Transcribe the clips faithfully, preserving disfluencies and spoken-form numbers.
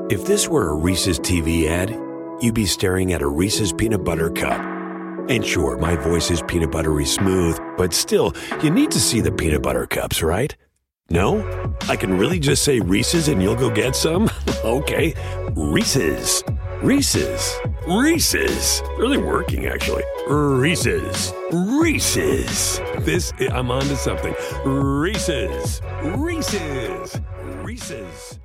If this were a Reese's T V ad, you'd be staring at a Reese's Peanut Butter Cup. And sure, my voice is peanut buttery smooth, but still, you need to see the peanut butter cups, right? No? I can really just say Reese's and you'll go get some? Okay, Reese's. Reese's. Reese's. Really working, actually. Reese's. Reese's. This, I'm on to something. Reese's. Reese's. Reese's.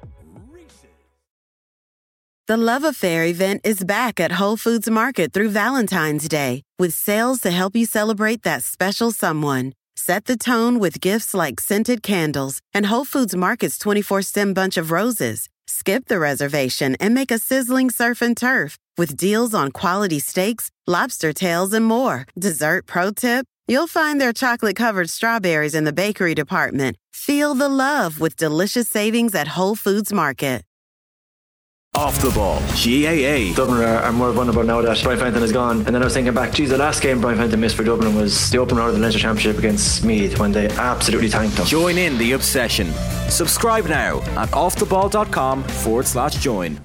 The Love Affair event is back at Whole Foods Market through Valentine's Day with sales to help you celebrate that special someone. Set the tone with gifts like scented candles and Whole Foods Market's twenty-four stem bunch of roses. Skip the reservation and make a sizzling surf and turf with deals on quality steaks, lobster tails, and more. Dessert pro tip? You'll find their chocolate-covered strawberries in the bakery department. Feel the love with delicious savings at Whole Foods Market. Off the ball, G A A. Dublin are, are more vulnerable now that Brian Fenton is gone. And then I was thinking back, geez, the last game Brian Fenton missed for Dublin was the opener of the Leinster Championship against Meath when they absolutely tanked them. Join in the obsession. Subscribe now at offtheball.com forward slash join.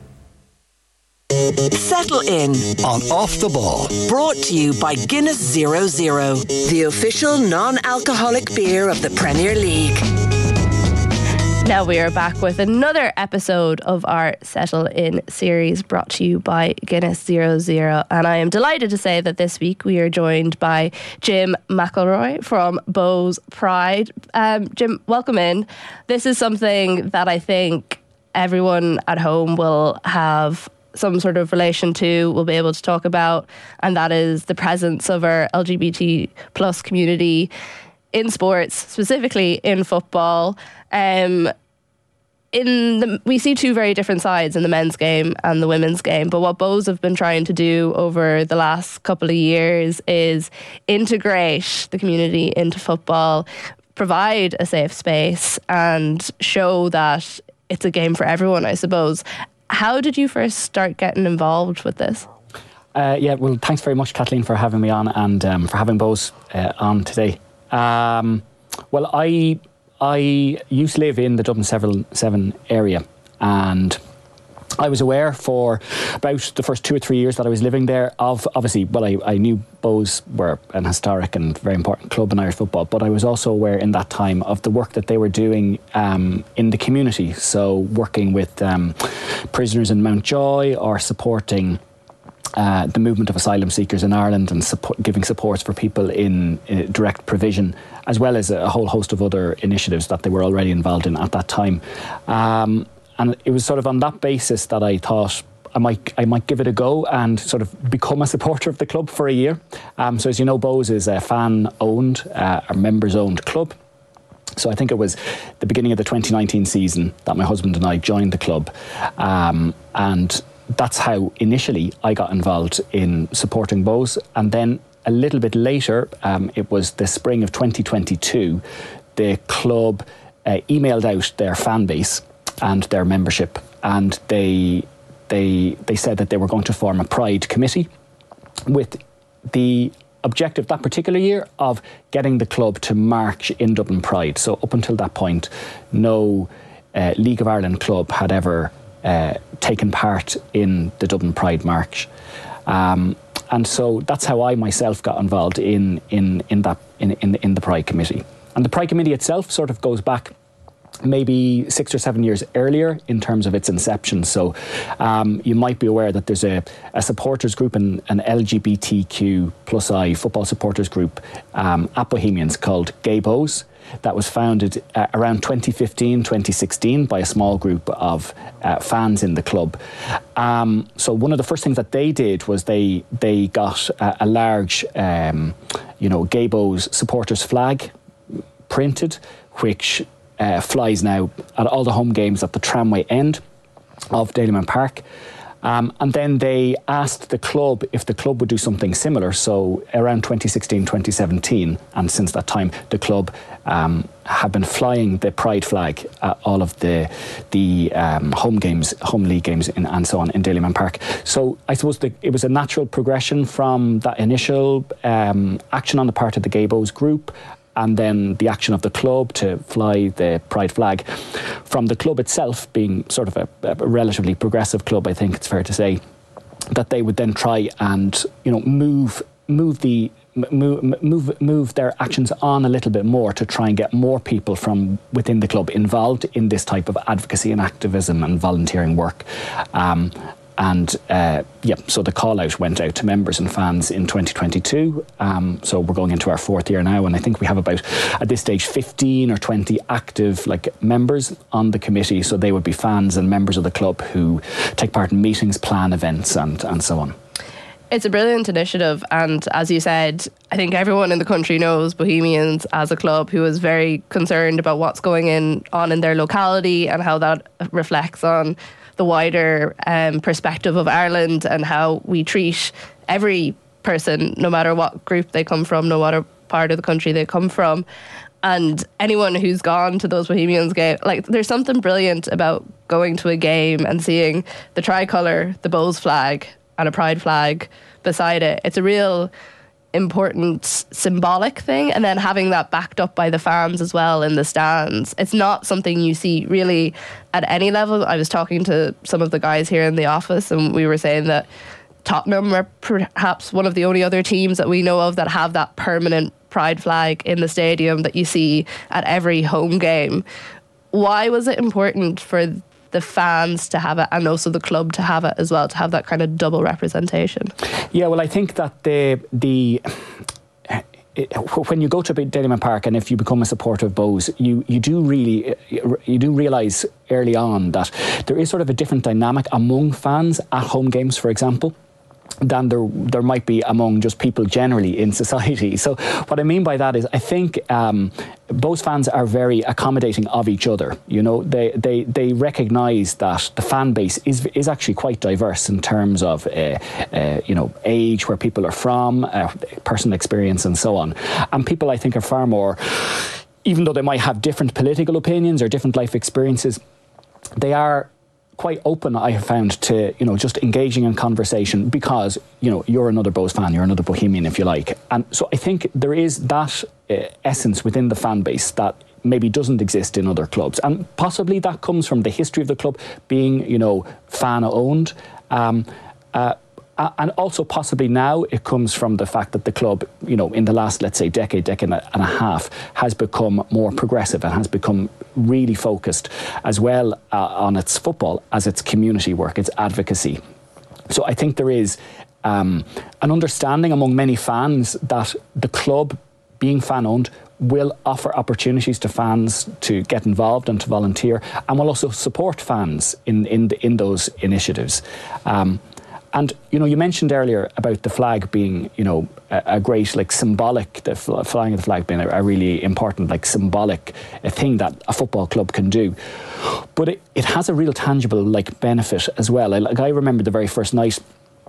Settle in on Off the Ball. Brought to you by Guinness Zero Zero, the official non-alcoholic beer of the Premier League. Now we are back with another episode of our Settle In series brought to you by Guinness Zero Zero, and I am delighted to say that this week we are joined by Jim McElroy from Bows Pride. Um, Jim, welcome in. This is something that I think everyone at home will have some sort of relation to, will be able to talk about, and that is the presence of our L G B T plus community in sports, specifically in football. Um, in the, we see two very different sides in the men's game and the women's game, but what Bows have been trying to do over the last couple of years is integrate the community into football, provide a safe space and show that it's a game for everyone, I suppose. How did you first start getting involved with this? Uh, yeah, well, thanks very much, Kathleen, for having me on and um, for having Bows uh, on today. Um, well, I I used to live in the Dublin seven area, and I was aware for about the first two or three years that I was living there of, obviously, well, I, I knew Bows were an historic and very important club in Irish football, but I was also aware in that time of the work that they were doing um, in the community. So working with um, prisoners in Mountjoy or supporting Uh, the movement of asylum seekers in Ireland and support, giving supports for people in uh, direct provision, as well as a, a whole host of other initiatives that they were already involved in at that time. Um, and it was sort of on that basis that I thought I might I might give it a go and sort of become a supporter of the club for a year. Um, so as you know, Bows is a fan-owned, uh, or members-owned club. So I think it was the beginning of the twenty nineteen season that my husband and I joined the club. Um, and that's how initially I got involved in supporting Bows. And then a little bit later, um, it was the spring of twenty twenty-two, the club uh, emailed out their fan base and their membership, and they they they said that they were going to form a Pride committee with the objective that particular year of getting the club to march in Dublin Pride. So up until that point, no uh, League of Ireland club had ever Uh, taken part in the Dublin Pride March, um, and so that's how I myself got involved in in in that in in, in the Pride Committee. And the Pride Committee itself sort of goes back maybe six or seven years earlier in terms of its inception. So um, you might be aware that there's a, a supporters group, and an L G B T Q plus I football supporters group um, at Bohemians called Gay Bows, that was founded uh, around twenty fifteen, twenty sixteen by a small group of uh, fans in the club. Um, so one of the first things that they did was they they got a, a large, um, you know, Gay Bows supporters flag printed, which uh, flies now at all the home games at the tramway end of Dalymount Park. Um, and then they asked the club if the club would do something similar. So around twenty sixteen, twenty seventeen, and since that time, the club um, have been flying the Pride flag at all of the the um, home games, home league games, in, and so on in Dalymount Park. So I suppose the, it was a natural progression from that initial um, action on the part of the Gay Bows group. and then the action of the club to fly the pride flag. From the club itself being sort of a, a relatively progressive club, I think it's fair to say, that they would then try and, you know, move move the move move move their actions on a little bit more to try and get more people from within the club involved in this type of advocacy and activism and volunteering work. Um, And uh, yeah, so the call out went out to members and fans in twenty twenty-two. Um, so we're going into our fourth year now, and I think we have about, at this stage, fifteen or twenty active like members on the committee. So they would be fans and members of the club who take part in meetings, plan events, and and so on. It's a brilliant initiative, and as you said, I think everyone in the country knows Bohemians as a club who is very concerned about what's going in on in their locality and how that reflects on the wider um, perspective of Ireland and how we treat every person, no matter what group they come from, no matter part of the country they come from. And anyone who's gone to those Bohemians games, like, there's something brilliant about going to a game and seeing the tricolour, the Bows flag and a pride flag beside it. It's a real important symbolic thing, and then having that backed up by the fans as well in the stands. It's not something you see really at any level. I was talking to some of the guys here in the office, and we were saying that Tottenham are perhaps one of the only other teams that we know of that have that permanent pride flag in the stadium that you see at every home game. Why was it important for the fans to have it, and also the club to have it as well, to have that kind of double representation? Yeah, well, I think that the the it, when you go to Dalymount Park, and if you become a supporter of Bows, you you do really you do realise early on that there is sort of a different dynamic among fans at home games, for example, than there there might be among just people generally in society. So what I mean by that is, I think um, Bows fans are very accommodating of each other. You know, they they they recognise that the fan base is is actually quite diverse in terms of uh, uh, you know, age, where people are from, uh, personal experience, and so on. And people, I think, are far more, even though they might have different political opinions or different life experiences, they are quite open, I have found, to, you know, just engaging in conversation, because, you know, you're another Bows fan, you're another Bohemian, if you like. And so I think there is that uh, essence within the fan base that maybe doesn't exist in other clubs. And possibly that comes from the history of the club being, you know, fan-owned. Um, uh, And also possibly now it comes from the fact that the club, you know, in the last, let's say, decade, decade and a half, has become more progressive and has become really focused as well uh, on its football as its community work, its advocacy. So I think there is um, an understanding among many fans that the club, being fan-owned, will offer opportunities to fans to get involved and to volunteer, and will also support fans in in, the, in those initiatives. Um, And, you know, you mentioned earlier about the flag being, you know, a, a great, like, symbolic, the flying of the flag being a, a really important, like, symbolic a thing that a football club can do. But it, it has a real tangible, like, benefit as well. I, like, I remember the very first night,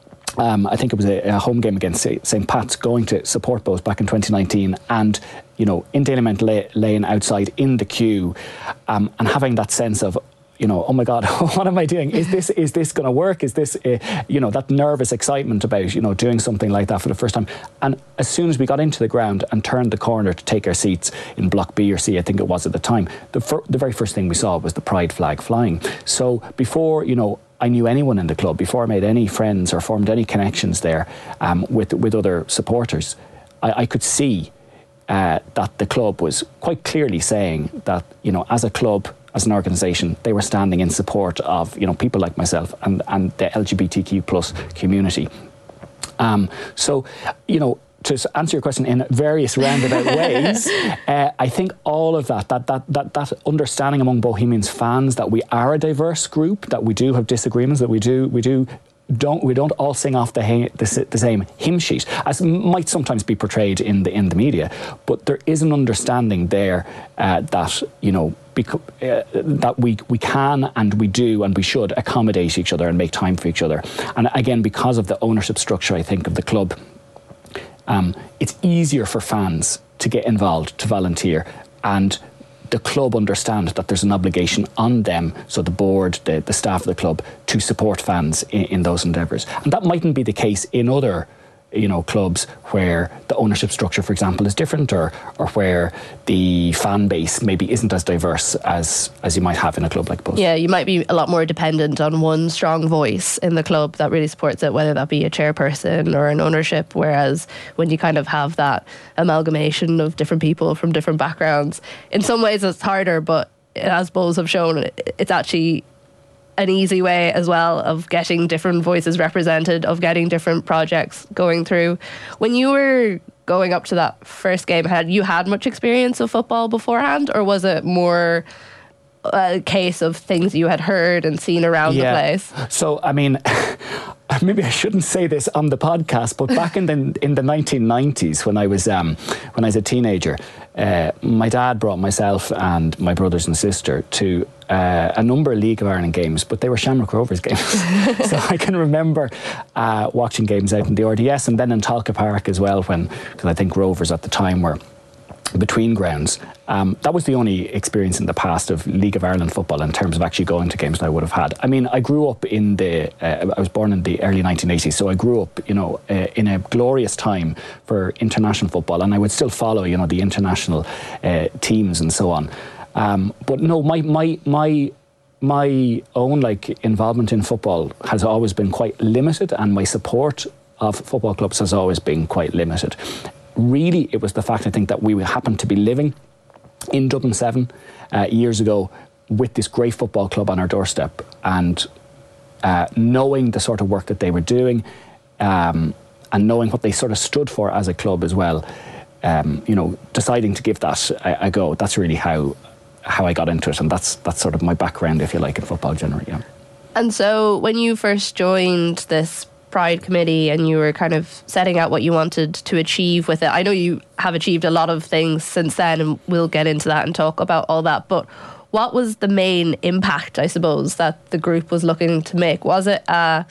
um, I think it was a, a home game against Saint Pat's, going to support Bows back in twenty nineteen, and, you know, in Dalymount Lane outside in the queue, um, and having that sense of, you know, oh my God, what am I doing? Is this is this going to work? Is this, uh, you know, that nervous excitement about, you know, doing something like that for the first time? And as soon as we got into the ground and turned the corner to take our seats in Block B or C, I think it was at the time, the, fir- the very first thing we saw was the pride flag flying. So before, you know, I knew anyone in the club, before I made any friends or formed any connections there um, with with other supporters, I, I could see uh, that the club was quite clearly saying that, you know, as a club, as an organisation, they were standing in support of, you know, people like myself and, and the L G B T Q plus community. Um, so, you know, to answer your question in various roundabout ways, uh, I think all of that, that, that, that, that understanding among Bohemians fans that we are a diverse group, that we do have disagreements, that we do, we do, don't we don't all sing off the, ha- the the same hymn sheet, as might sometimes be portrayed in the in the media, but there is an understanding there uh, that, you know, bec- uh, that we we can and we do and we should accommodate each other and make time for each other. And again, because of the ownership structure, I think, of the club, um, it's easier for fans to get involved, to volunteer, and the club understand that there's an obligation on them, so the board, the, the staff of the club, to support fans in, in those endeavours. And that mightn't be the case in other you know, clubs where the ownership structure, for example, is different, or or where the fan base maybe isn't as diverse as as you might have in a club like Bohs. Yeah, you might be a lot more dependent on one strong voice in the club that really supports it, whether that be a chairperson or an ownership, whereas when you kind of have that amalgamation of different people from different backgrounds, in some ways it's harder, but as Bohs have shown, it's actually an easy way as well of getting different voices represented, of getting different projects going through. When you were going up to that first game, had you had much experience of football beforehand, or was it more a case of things you had heard and seen around yeah. the place? So, I mean, maybe I shouldn't say this on the podcast, but back in the in the nineteen nineties, when I was um, when I was a teenager, uh, my dad brought myself and my brothers and sister to uh, a number of League of Ireland games, but they were Shamrock Rovers games. So I can remember uh, watching games out in the R D S and then in Talca Park as well, when, because I think Rovers at the time were between grounds. Um, that was the only experience in the past of League of Ireland football in terms of actually going to games that I would have had. I mean, I grew up in the, uh, I was born in the early nineteen eighties, so I grew up, you know, uh, in a glorious time for international football, and I would still follow, you know, the international uh, teams and so on. Um, but no, my, my, my, my own like involvement in football has always been quite limited, and my support of football clubs has always been quite limited. Really, it was the fact, I think, that we happened to be living in Dublin seven uh, years ago with this great football club on our doorstep, and uh, knowing the sort of work that they were doing, um, and knowing what they sort of stood for as a club as well, um, you know, deciding to give that a, a go. That's really how how I got into it, and that's that's sort of my background, if you like, in football generally. Yeah. And so, when you first joined this Pride committee and you were kind of setting out what you wanted to achieve with it, I know you have achieved a lot of things since then, and we'll get into that and talk about all that, but what was the main impact, I suppose, that the group was looking to make? Was it a,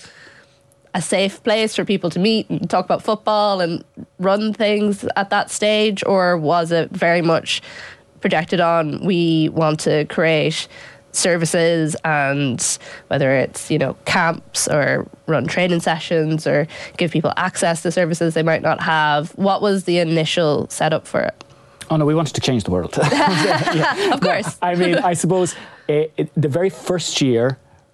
a safe place for people to meet and talk about football and run things at that stage, or was it very much projected on, we want to create services, and whether it's, you know, camps or run training sessions or give people access to services they might not have? What was the initial setup for it? Oh no, we wanted to change the world. Yeah. Of course. No, I mean, I suppose it, it, the very first year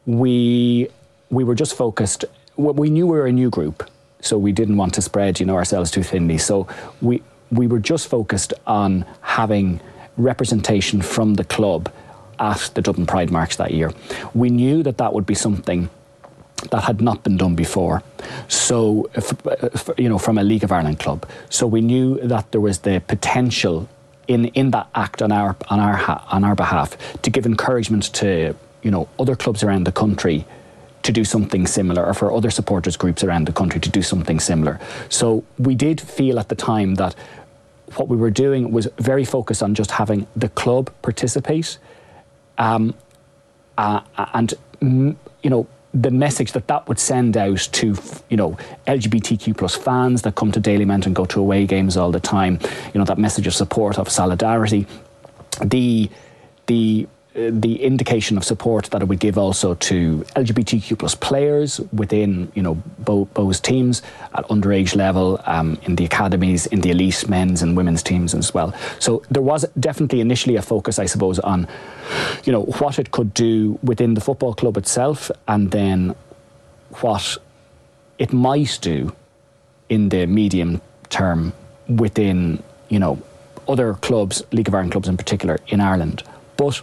we we were just focused. We knew we were a new group, so we didn't want to spread, you know, ourselves too thinly. So we we were just focused on having representation from the club at the Dublin Pride March that year. We knew that that would be something that had not been done before. So, if, you know, from a League of Ireland club. So we knew that there was the potential in in that act on our on our on our behalf to give encouragement to, you know, other clubs around the country to do something similar, or for other supporters groups around the country to do something similar. So we did feel at the time that what we were doing was very focused on just having the club participate. Um, uh, and, mm, you know, the message that that would send out to, you know, L G B T Q plus fans that come to Dalymount and go to away games all the time, you know, that message of support, of solidarity, the the uh, the indication of support that it would give also to L G B T Q plus players within, you know, Bo- Bohs teams at underage level, um, in the academies, in the elite men's and women's teams as well. So there was definitely initially a focus, I suppose, on, you know, what it could do within the football club itself, and then what it might do in the medium term within, you know, other clubs, League of Ireland clubs in particular, in Ireland. But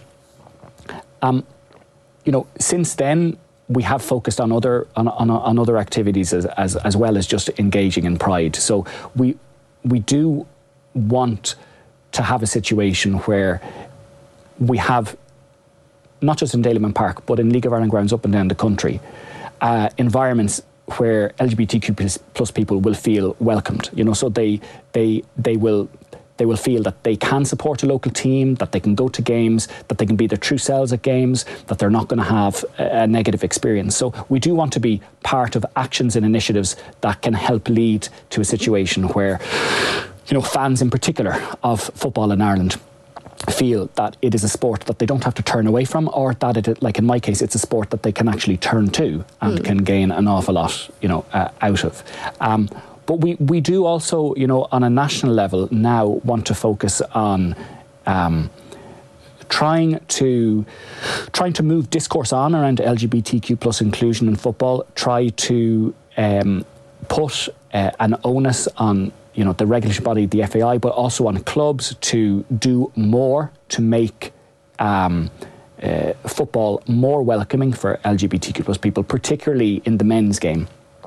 Um, you know, since then we have focused on other on, on, on other activities as, as as well as just engaging in Pride. So we we do want to have a situation where we have, not just in Dalymount Park, but in League of Ireland grounds up and down the country, uh, environments where L G B T Q plus people will feel welcomed. You know, so they they they will. They will feel that they can support a local team, that they can go to games, that they can be their true selves at games, that they're not going to have a, a negative experience. So we do want to be part of actions and initiatives that can help lead to a situation where, you know, fans in particular of football in Ireland feel that it is a sport that they don't have to turn away from, or that it, like in my case, it's a sport that they can actually turn to and mm. can gain an awful lot, you know, uh, out of. Um, but we, we do also, you know, on a national level now want to focus on um, trying to trying to move discourse on around L G B T Q plus inclusion in football. Try to um, put uh, an onus on, you know, the regulatory body, the F A I, but also on clubs to do more to make um, uh, football more welcoming for L G B T Q plus people, particularly in the men's game.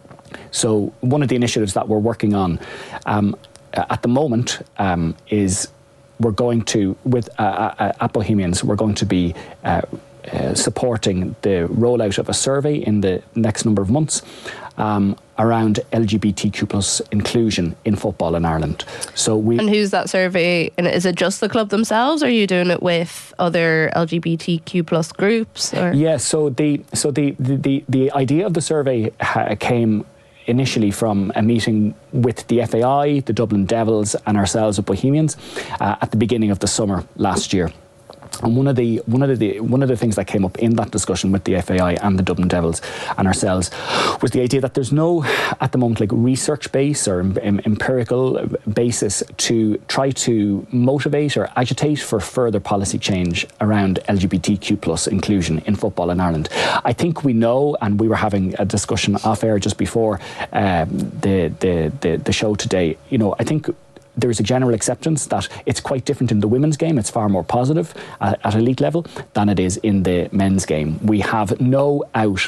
So one of the initiatives that we're working on um, at the moment um, is we're going to, with uh, uh, at Bohemians, we're going to be uh, uh, supporting the rollout of a survey in the next number of months um, around L G B T Q plus inclusion in football in Ireland. So we and who's that survey? And is it just the club themselves, or are you doing it with other L G B T Q plus groups? Or? Yeah. So the so the the the, the idea of the survey ha- came initially from a meeting with the F A I, the Dublin Devils and ourselves at Bohemians uh, at the beginning of the summer last year. And one of the one of the one of the things that came up in that discussion with the F A I and the Dublin Devils and ourselves was the idea that there's no, at the moment, like research base or em- empirical basis to try to motivate or agitate for further policy change around L G B T Q plus inclusion in football in Ireland. I think we know, and we were having a discussion off air just before um, the, the the the show today. You know, I think there is a general acceptance that it's quite different in the women's game. It's far more positive at, at elite level than it is in the men's game. We have no out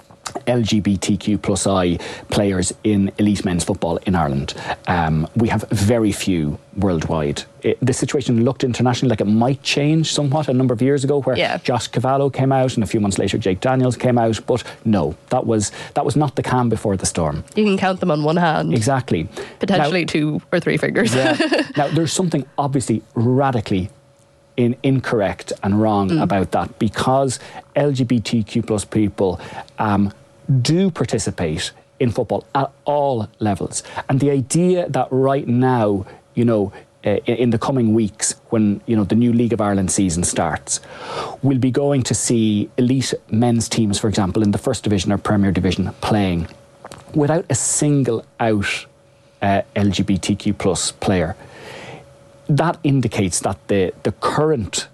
L G B T Q plus I players in elite men's football in Ireland. Um, we have very few worldwide. It, the situation looked internationally like it might change somewhat a number of years ago, where yeah. Josh Cavallo came out and a few months later Jake Daniels came out, but no, that was that was not the calm before the storm. You can count them on one hand. Exactly. Potentially now, two or three fingers. Yeah. Now, there's something obviously radically in incorrect and wrong mm. about that, because L G B T Q plus people um, do participate in football at all levels. And the idea that right now, you know, uh, in the coming weeks, when, you know, the new League of Ireland season starts, we'll be going to see elite men's teams, for example, in the First Division or Premier Division playing without a single out uh, L G B T Q plus player. That indicates that the, the current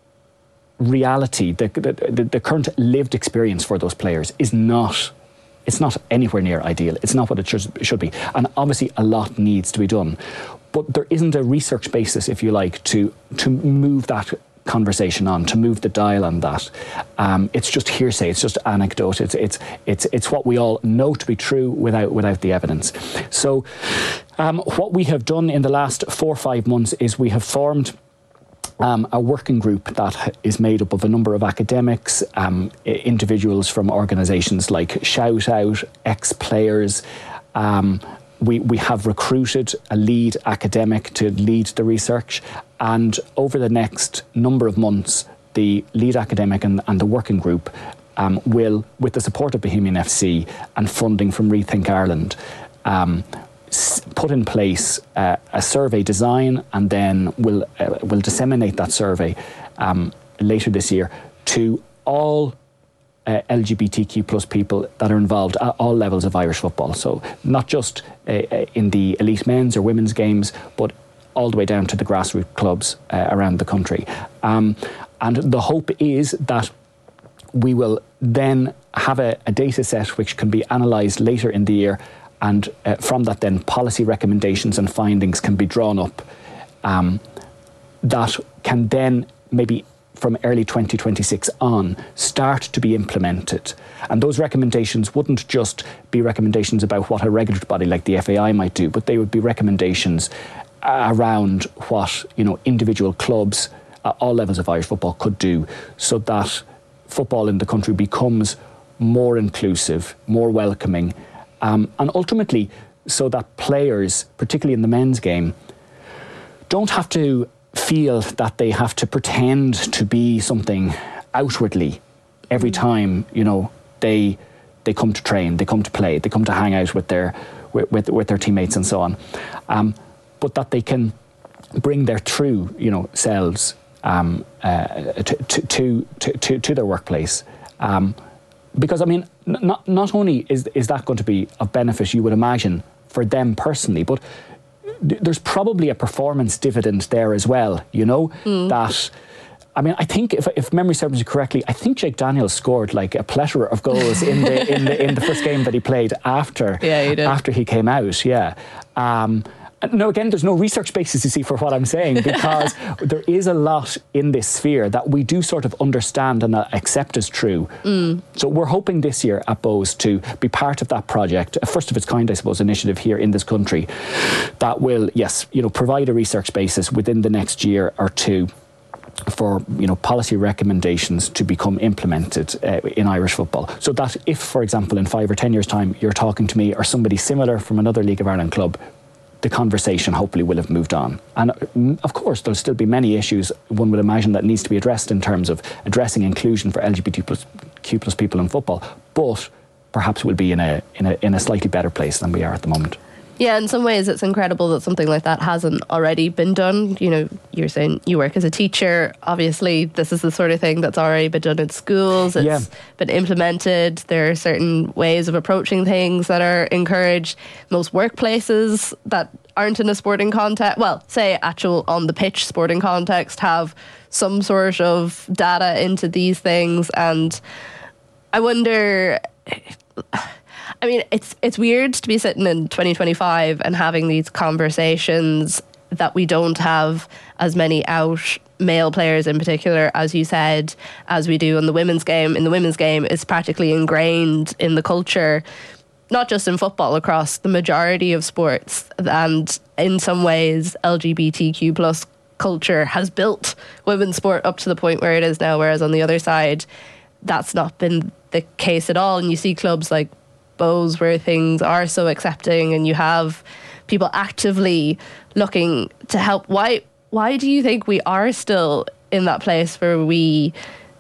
reality, the, the the current lived experience for those players is not, it's not anywhere near ideal. It's not what it should, should be. And obviously a lot needs to be done. But there isn't a research basis, if you like, to to move that conversation on, to move the dial on that. Um, it's just hearsay, it's just anecdote, it's it's it's it's what we all know to be true without without the evidence. So um, what we have done in the last four or five months is we have formed Um, a working group that is made up of a number of academics, um, individuals from organisations like Shout Out, ex-players. Um, we, we have recruited a lead academic to lead the research, and over the next number of months, the lead academic and, and the working group um, will, with the support of Bohemian F C and funding from Rethink Ireland, um, put in place uh, a survey design, and then we'll uh, we'll disseminate that survey um, later this year to all uh, L G B T Q plus people that are involved at all levels of Irish football. So not just uh, in the elite men's or women's games, but all the way down to the grassroots clubs uh, around the country. Um, and the hope is that we will then have a, a data set which can be analysed later in the year, and uh, from that then policy recommendations and findings can be drawn up um, that can then maybe from early twenty twenty-six on start to be implemented. And those recommendations wouldn't just be recommendations about what a regulatory body like the F A I might do, but they would be recommendations around what, you know, individual clubs at all levels of Irish football could do, so that football in the country becomes more inclusive, more welcoming, Um, and ultimately, so that players, particularly in the men's game, don't have to feel that they have to pretend to be something outwardly every time, you know, they they come to train, they come to play, they come to hang out with their with with, with their teammates and so on, um, but that they can bring their true, you know, selves um, uh, to, to, to to to their workplace. Um, Because, I mean, not not only is is that going to be of benefit, you would imagine, for them personally, but th- there's probably a performance dividend there as well, you know, mm. that... I mean, I think if, if memory serves me correctly, I think Jake Daniels scored like a plethora of goals in the in the in the first game that he played after yeah, he did. after he came out. Yeah. Um, no, again, there's no research basis to see for what I'm saying, because there is a lot in this sphere that we do sort of understand and accept as true. Mm. So we're hoping this year at Bohs to be part of that project, a first of its kind, I suppose, initiative here in this country that will, yes, you know, provide a research basis within the next year or two for, you know, policy recommendations to become implemented uh, in Irish football, so that if, for example, in five or ten years' time, you're talking to me or somebody similar from another League of Ireland club, the conversation hopefully will have moved on. And uh, of course, there'll still be many issues one would imagine that needs to be addressed in terms of addressing inclusion for L G B T Q plus people in football, but perhaps we'll be in a in a in a slightly better place than we are at the moment. Yeah, in some ways it's incredible that something like that hasn't already been done. You know, you're saying you work as a teacher. Obviously, this is the sort of thing that's already been done in schools. It's yeah. been implemented. There are certain ways of approaching things that are encouraged. Most workplaces that aren't in a sporting context, well, say actual on the pitch sporting context, have some sort of data into these things. And I wonder... I mean, it's it's weird to be sitting in twenty twenty-five and having these conversations that we don't have as many out male players in particular, as you said, as we do in the women's game. In the women's game, it's practically ingrained in the culture, not just in football, across the majority of sports. And in some ways, L G B T Q plus culture has built women's sport up to the point where it is now, whereas on the other side, that's not been the case at all. And you see clubs like Bohs where things are so accepting and you have people actively looking to help. Why why do you think we are still in that place where we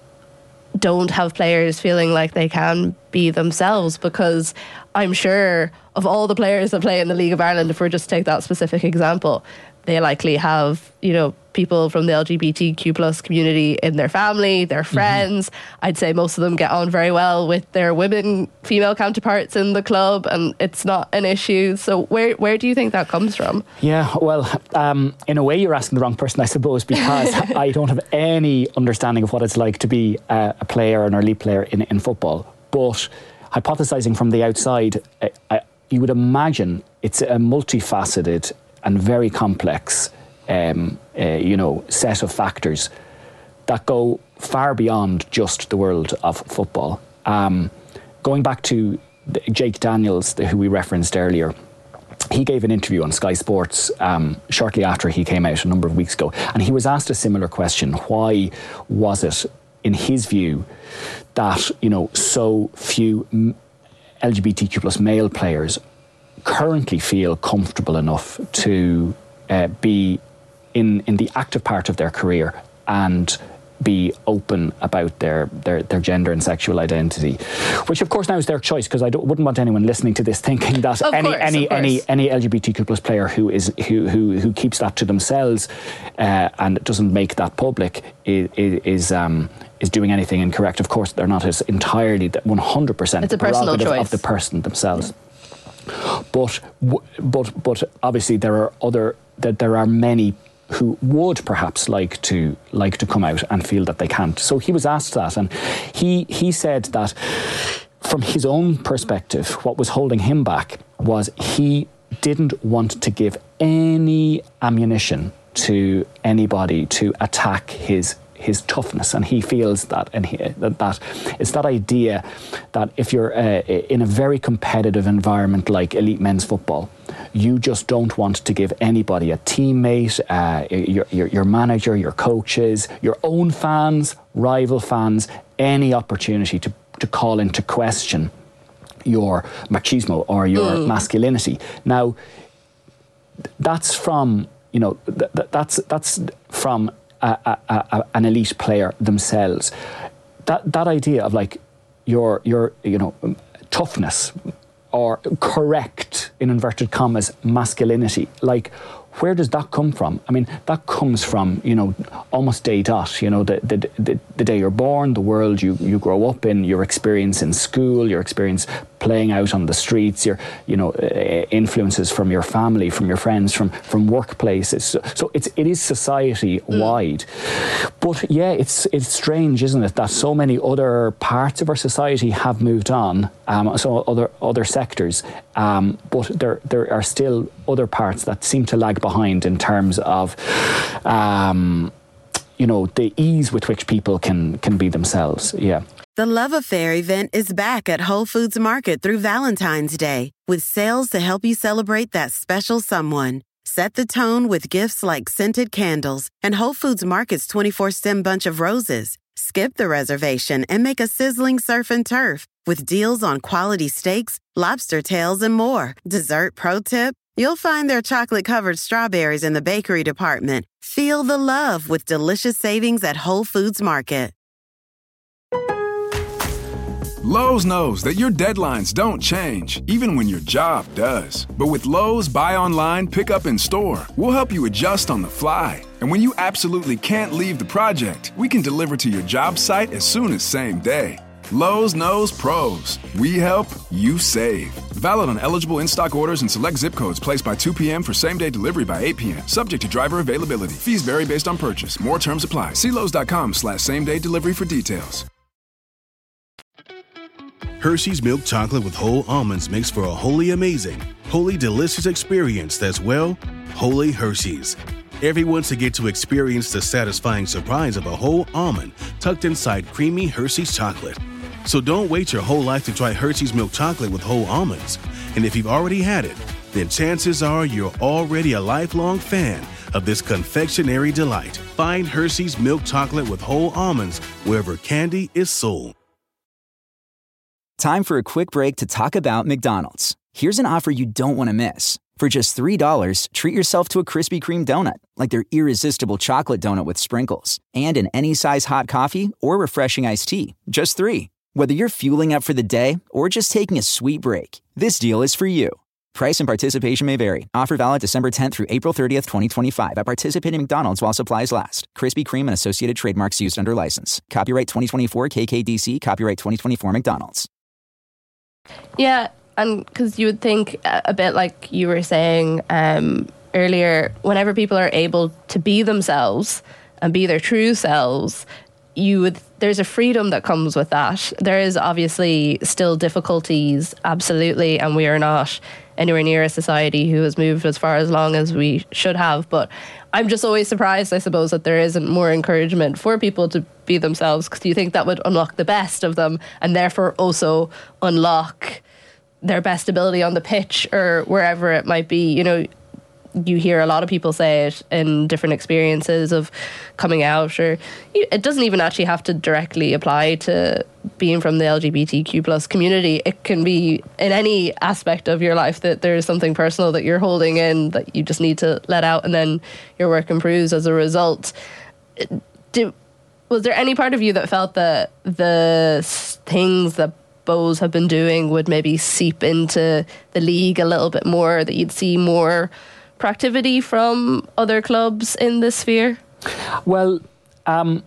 don't have players feeling like they can be themselves? Because I'm sure of all the players that play in the League of Ireland, if we're just to take that specific example, they likely have, you know, people from the L G B T Q plus community in their family, their friends. Mm-hmm. I'd say most of them get on very well with their women, female counterparts in the club, and it's not an issue. So where where do you think that comes from? Yeah, well, um, in a way you're asking the wrong person, I suppose, because I don't have any understanding of what it's like to be a, a player, an elite player in, in football. But hypothesising from the outside, I, I, you would imagine it's a multifaceted and very complex um, uh, you know, set of factors that go far beyond just the world of football. Um, going back to the, Jake Daniels, the, who we referenced earlier, he gave an interview on Sky Sports um, shortly after he came out a number of weeks ago, and he was asked a similar question. Why was it, in his view, that, you know, so few L G B T Q plus male players currently feel comfortable enough to uh, be in in the active part of their career and be open about their, their, their gender and sexual identity, which of course now is their choice, because I don't, wouldn't want anyone listening to this thinking that of any course, any any any L G B T Q plus player who is who who who keeps that to themselves uh, and doesn't make that public is is um is doing anything incorrect. Of course, they're not. It's entirely one hundred percent it's a personal choice of the person themselves. Yeah. But but but obviously there are other that there are many who would perhaps like to like to come out and feel that they can't. So he was asked that, and he he said that from his own perspective, what was holding him back was he didn't want to give any ammunition to anybody to attack his his toughness, and he feels that and he, that, that it's that idea that if you're uh, in a very competitive environment like elite men's football, you just don't want to give anybody, a teammate, uh, your, your your manager, your coaches, your own fans, rival fans, any opportunity to to call into question your machismo or your mm. masculinity. Now, that's from you know th- th- that's that's from A, a, a, an elite player themselves. That that idea of like your your you know toughness or correct in inverted commas masculinity, like where does that come from? I mean, that comes from you know almost day dot. You know the the the, the day you're born, the world you you grow up in, your experience in school, your experience playing out on the streets, your, you know, uh, influences from your family, from your friends, from from workplaces. So, so it's it is society wide. Mm. But yeah, it's it's strange, isn't it, that so many other parts of our society have moved on, um, so other other sectors, um, but there there are still other parts that seem to lag behind in terms of, um, you know, the ease with which people can can be themselves. Yeah. The Love Affair event is back at Whole Foods Market through Valentine's Day with sales to help you celebrate that special someone. Set the tone with gifts like scented candles and Whole Foods Market's twenty-four stem bunch of roses. Skip the reservation and make a sizzling surf and turf with deals on quality steaks, lobster tails, and more. Dessert pro tip? You'll find their chocolate-covered strawberries in the bakery department. Feel the love with delicious savings at Whole Foods Market. Lowe's knows that your deadlines don't change, even when your job does. But with Lowe's Buy Online, Pick Up in Store, we'll help you adjust on the fly. And when you absolutely can't leave the project, we can deliver to your job site as soon as same day. Lowe's knows pros. We help, you save. Valid on eligible in-stock orders and select zip codes placed by two p.m. for same-day delivery by eight p.m. Subject to driver availability. Fees vary based on purchase. More terms apply. See Lowe's.com slash same-day delivery for details. Hershey's milk chocolate with whole almonds makes for a wholly amazing, wholly delicious experience that's, well, wholly Hershey's. Everyone should get to experience the satisfying surprise of a whole almond tucked inside creamy Hershey's chocolate. So don't wait your whole life to try Hershey's milk chocolate with whole almonds. And if you've already had it, then chances are you're already a lifelong fan of this confectionery delight. Find Hershey's milk chocolate with whole almonds wherever candy is sold. Time for a quick break to talk about McDonald's. Here's an offer you don't want to miss. For just three dollars, treat yourself to a Krispy Kreme donut, like their irresistible chocolate donut with sprinkles, and an any size hot coffee or refreshing iced tea. Just three. Whether you're fueling up for the day or just taking a sweet break, this deal is for you. Price and participation may vary. Offer valid December tenth through April thirtieth, twenty twenty-five at participating McDonald's while supplies last. Krispy Kreme and associated trademarks used under license. Copyright twenty twenty-four K K D C. Copyright twenty twenty-four McDonald's. Yeah, and because you would think a bit like you were saying um, earlier, whenever people are able to be themselves and be their true selves, you would there's a freedom that comes with that. There is obviously still difficulties, absolutely, and we are not anywhere near a society who has moved as far as long as we should have. But I'm just always surprised, I suppose, that there isn't more encouragement for people to be themselves, because you think that would unlock the best of them and therefore also unlock their best ability on the pitch or wherever it might be. You know, you hear a lot of people say it in different experiences of coming out, or it doesn't even actually have to directly apply to being from the L G B T Q plus community. It can be in any aspect of your life that there's something personal that you're holding in that you just need to let out, and then your work improves as a result. Do, was there any part of you that felt that the things that Bohs have been doing would maybe seep into the league a little bit more, that you'd see more proactivity from other clubs in this sphere? Well, um,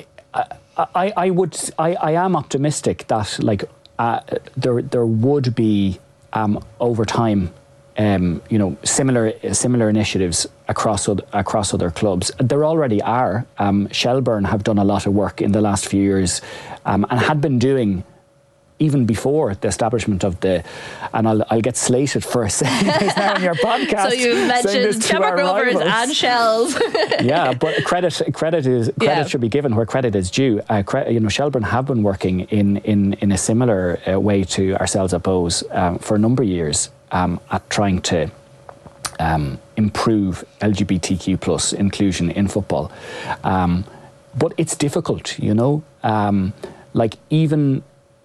I, I would, I, I am optimistic that like uh, there there would be um, over time, um, you know, similar similar initiatives across other, across other clubs. There already are. Um, Shelbourne have done a lot of work in the last few years, um, and had been doing even before the establishment of the, and I'll, I'll get slated for saying this now in your podcast. So you've mentioned Shamrock Rovers and Shells. Yeah, but credit credit is credit yeah. should be given where credit is due. Uh, cre- you know, Shelbourne have been working in in in a similar uh, way to ourselves at Bohs um, for a number of years um, at trying to um, improve L G B T Q plus inclusion in football. Um, but it's difficult, you know, um, like even.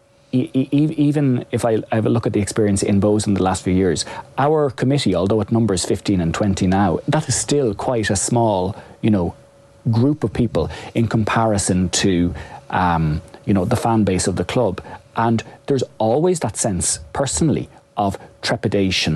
Even if I have a look at the experience in Bohs in the last few years, our committee, although it numbers fifteen and twenty now, that is still quite a small, you know, group of people in comparison to, um, you know, the fan base of the club. And there's always that sense, personally, of trepidation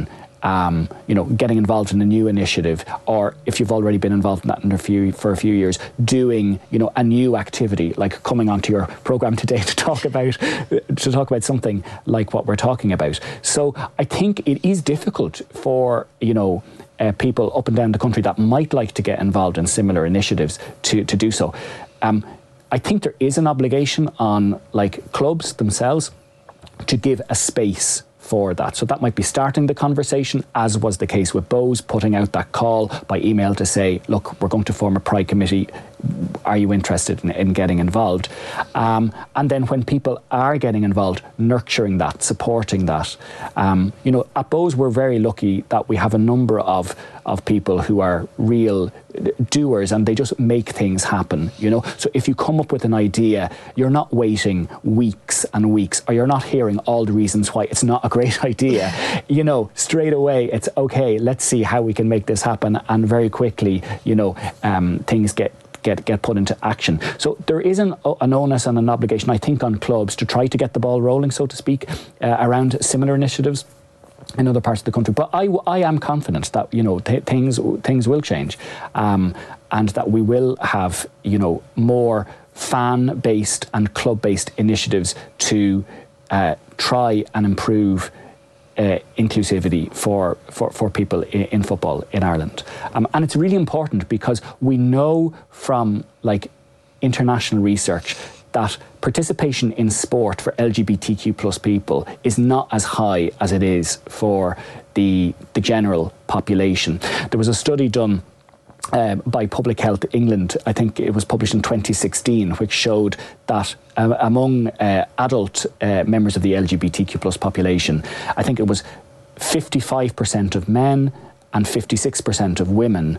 um, you know, getting involved in a new initiative, or if you've already been involved in that in a few, for a few years, doing, you know, a new activity, like coming onto your programme today to talk about to talk about something like what we're talking about. So I think it is difficult for, you know, uh, people up and down the country that might like to get involved in similar initiatives to, to do so. Um, I think there is an obligation on, like, clubs themselves to give a space for that. So that might be starting the conversation, as was the case with Bohs, putting out that call by email to say, look, we're going to form a Pride committee. Are you interested in, in getting involved? Um, and then when people are getting involved, nurturing that, supporting that. Um, you know, at Bohs, we're very lucky that we have a number of of people who are real doers, and they just make things happen, you know. So if you come up with an idea, you're not waiting weeks and weeks, or you're not hearing all the reasons why it's not a great idea. You know, straight away, it's okay, let's see how we can make this happen. And very quickly, you know, um, things get Get, get put into action. So there is an, an onus and an obligation, I think, on clubs to try to get the ball rolling, so to speak, uh, around similar initiatives in other parts of the country. But I, I am confident that, you know, th- things things will change, um, and that we will have, you know, more fan-based and club-based initiatives to uh, try and improve Uh, inclusivity for, for, for people in, in football in Ireland. Um, and it's really important because we know from, like, international research that participation in sport for L G B T Q plus people is not as high as it is for the, the general population. There was a study done Uh, by Public Health England, I think it was published in twenty sixteen, which showed that uh, among uh, adult uh, members of the L G B T Q plus population, I think it was fifty-five percent of men and fifty-six percent of women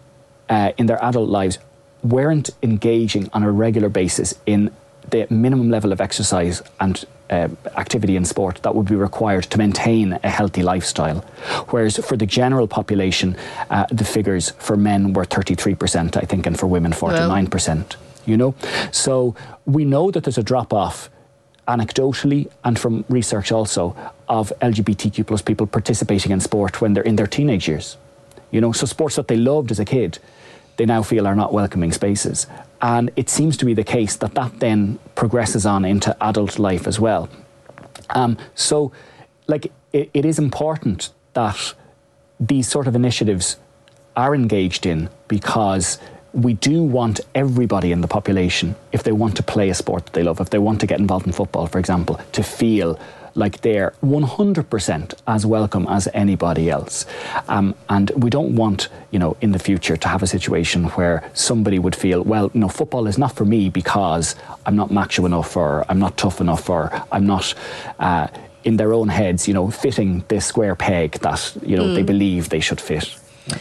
uh, in their adult lives weren't engaging on a regular basis in the minimum level of exercise and uh, activity in sport that would be required to maintain a healthy lifestyle. Whereas for the general population, uh, the figures for men were thirty-three percent, I think, and for women forty-nine percent, you know? So we know that there's a drop-off anecdotally and from research also of L G B T Q plus people participating in sport when they're in their teenage years. You know, so sports that they loved as a kid, they now feel are not welcoming spaces. And it seems to be the case that that then progresses on into adult life as well. Um, so, like, it, it is important that these sort of initiatives are engaged in, because we do want everybody in the population, if they want to play a sport that they love, if they want to get involved in football, for example, to feel like they're one hundred percent as welcome as anybody else. Um, and we don't want, you know, in the future to have a situation where somebody would feel, well, no, football is not for me because I'm not macho enough, or I'm not tough enough, or I'm not, uh, in their own heads, you know, fitting this square peg that, you know, mm. they believe they should fit.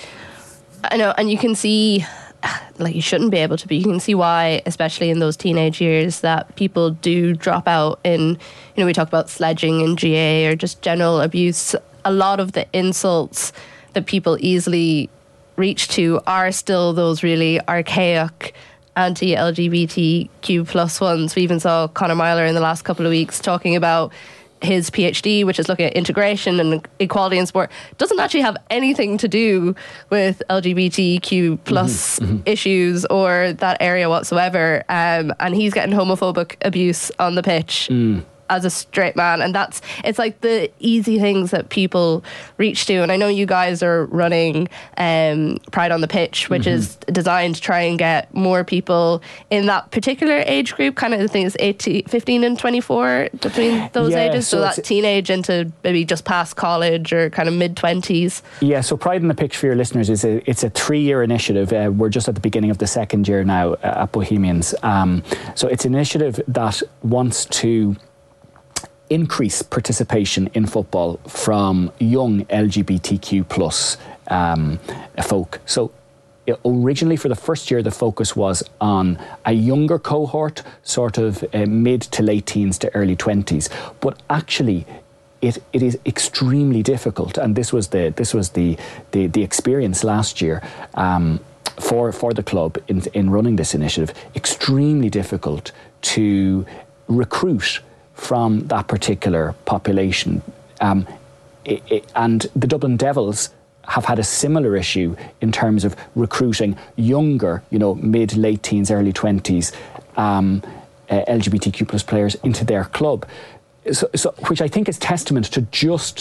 I know, and you can see, like, you shouldn't be able to, but you can see why, especially in those teenage years, that people do drop out in, you know, we talk about sledging in G A or just general abuse. A lot of the insults that people easily reach to are still those really archaic anti-L G B T Q plus ones. We even saw Conor Myler in the last couple of weeks talking about his PhD, which is looking at integration and equality in sport, doesn't actually have anything to do with L G B T Q plus mm-hmm. issues or that area whatsoever. Um, and he's getting homophobic abuse on the pitch. Mm. As a straight man, and that's, it's like the easy things that people reach to. And I know you guys are running um, Pride on the Pitch, which mm-hmm. is designed to try and get more people in that particular age group, kind of the thing is eighteen, fifteen and twenty-four, between those yeah, ages, so, so that teenage into maybe just past college or kind of mid-twenties. Yeah, so Pride on the Pitch, for your listeners, is a, it's a three-year initiative. Uh, we're just at the beginning of the second year now uh, at Bohemians. Um, so it's an initiative that wants to increase participation in football from young L G B T Q plus um, folk. So originally, for the first year, the focus was on a younger cohort, sort of uh, mid to late teens to early twenties. But actually, it it is extremely difficult, and this was the this was the the, the experience last year. Um, for for the club in in running this initiative, extremely difficult to recruit from that particular population. Um, it, it, and the Dublin Devils have had a similar issue in terms of recruiting younger, you know, mid, late teens, early twenties, um, uh, L G B T Q plus players into their club, so, so, which I think is testament to just